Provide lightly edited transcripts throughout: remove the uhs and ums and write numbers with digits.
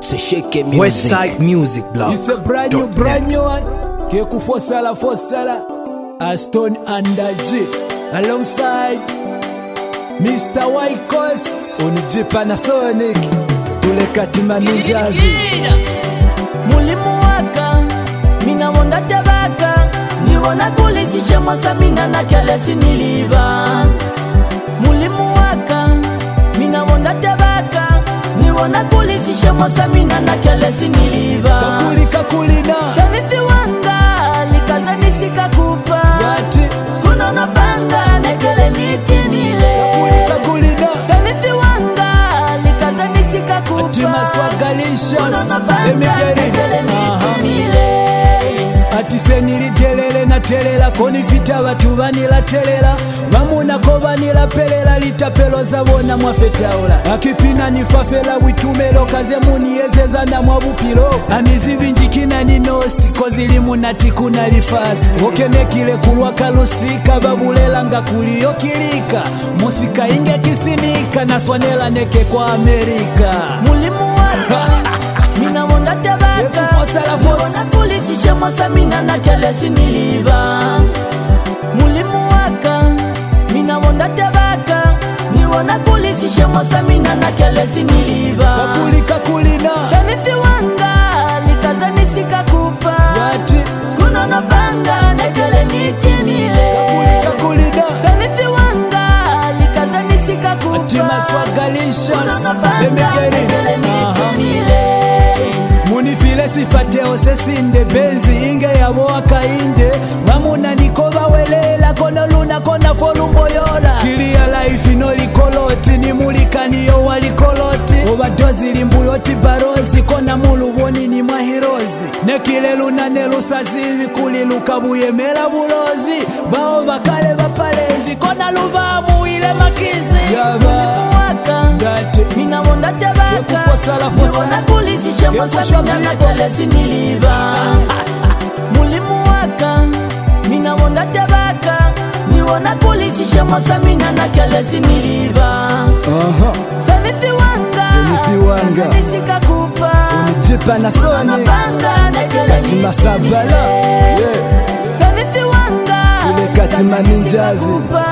Sesheke Music. Westside Music Blog. It's a brand new one. Keku Fosala, Aston and G. Alongside Mr. White Coast on Panasonic. Tulekatima Ninjas. Mulimu waka, mina wonda tabaka. Niwona kulisisha masamina na kelesi niliva. Mulimu waka, mina wonda tabaka. Niwona kulisisha masamina na kelesi niliva. Kakulina Sanifi wanga, likazani sika kufa. Kuna napanga, nekele nitinile. Kakulina Sanifi wanga, likazani sika kufa. Atima swagalisha Kuna napanga, nekele nitinile. Atise nilitelele na telela koni vita watu vanila telela Mamuna kovanila pelela litapelo zabona mwafetaula Akipina nifafela witumelo kaze muniezeza na mwabupilo Anizivinjikina ninosi kozili munati kuna lifasi Okenekile kulwa kalusika babulela nga kuliyo kilika Musika inge kisinika na swanela neke kwa Amerika Mulimu waka mina wonda tabaka Niwona kulisisha masamina na kelesi niliva Mulimu waka mina wonda tabaka Niwona kulisisha masamina na kelesi niliva Kakulina Sanifi wanga likazani sika kufa Kuna napanga nekele nitinile Kakulina Sanifi wanga likazani sika kufa Atima swagalisha Kuna napanga nekele nitinile Munifile sifateo sesinde benzi inge yabo akainde Mamuna nikoba welela kono luna kona folumboyola Kilia life inoli koloti ni mulikani yo wali koloti Obadozi limbuyoti barozi kona muluboni ni mahirozi Nekile luna nelusa zivi kuliluka buyemela bulozi Bao bakale bapalezi kona lubamu ile makizi Yaba mina wonda tabaka Niwona kulisisha masamina na kelesi niliva Mulimu waka mina wonda tabaka Niwona kulisisha masamina na kelesi niliva Sanifi wanga nisika kufa Unijipa na soni Napanga nekele Katima sabala Sanifi wanga Katima ninjazi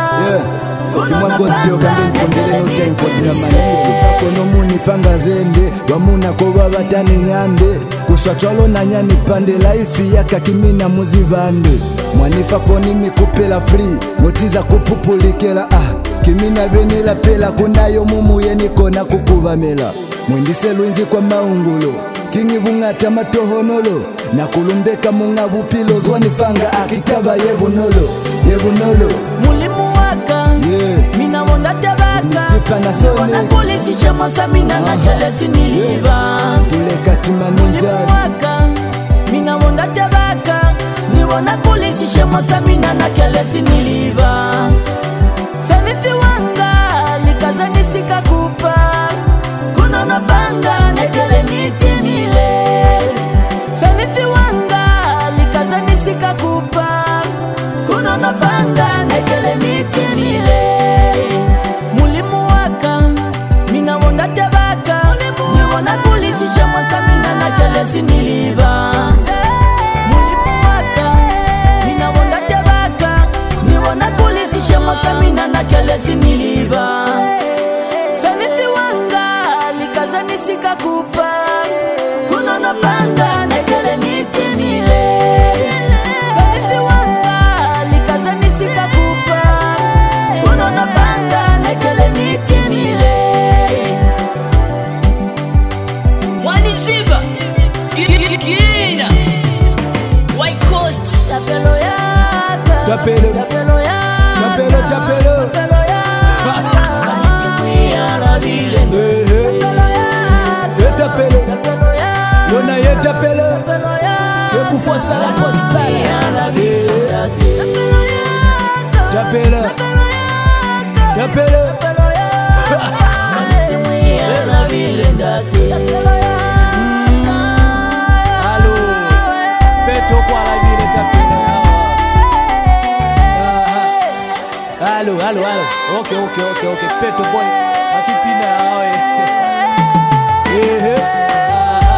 Kimwangozi kambeni kondele no time for the money Kono muni fanga zende Wamuna koba batani nyande Kushacholo na nyani pande life yaka kimina muzibande Mwanifa foni mikupela free Motiza kupupulikela Kimina venela pela kunayo mumu yeniko na kukubamela Mwindise luinzi kwa maungulo Kingi bungata matohonolo Na kulumbeka munga bupilo Zwanifanga akitaba yebunolo Mulimu waka mina wonda tabaka Niwona kulisisha masamina na kelesi niliva Mulimu waka mina wonda tabaka Niwona kulisisha masamina na kelesi niliva Sanifi wanga likazani sika kufa Kuna napanga nekele nitinile Sanifi wanga likazani sika kufa Kuna napanga nekele nitinile Mulimu waka mina wonda tabaka Niwona kulisisha masamina na kelesi niliva Mulimu waka mina wonda tabaka Niwona kulisisha masamina na kelesi niliva Sanifi wanga likazani sika kufa Kuna napanga nekele nitinile Sanifi wanga likazani sika kufa Kuna napanga nekele nitinile Wanishiba Gina White Coast Tapelo yaka Tapelo yaka Tapelo Anitimia la vile Tapelo Lona yetapelo Kekufosala Tapelo Anitimia la vile Halo Peto kwa la vile tapelo Halo Okay Peto boy Akipina awe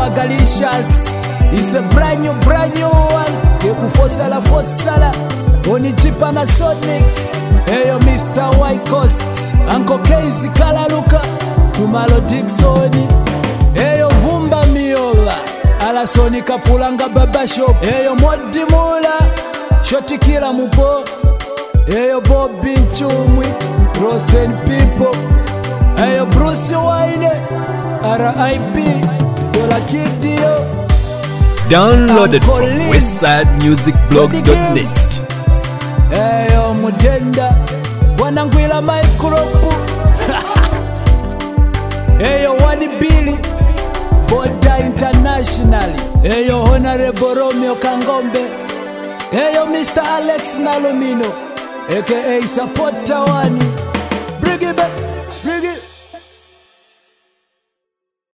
Swagalicious. It's a brand new one. Keku Fosala. Oni Chipa na Sonic. Eyo Mr. White Coast. Uncle Casey Kalaluka. Tumalo Dixoni. Eyo Vumba Miola. Ala Sonika Pulanga Baba Shop. Eyo Modi Mula. Shoti Kila Mupo. Eyo Bobby Chumwi. Rosen People. Eyo Bruce Wine. R.I.P. Dola Kidio. Downloaded from westsidemusicblog.net. Eyo Mudenda Wanangwila Micropu. Eyo Wani Billy Boda Internationally. Eyo Honorable Romeo Kangombe. Eyo Mr. Alex Nalomino aka Supporter Wani. Bring it back, bring it.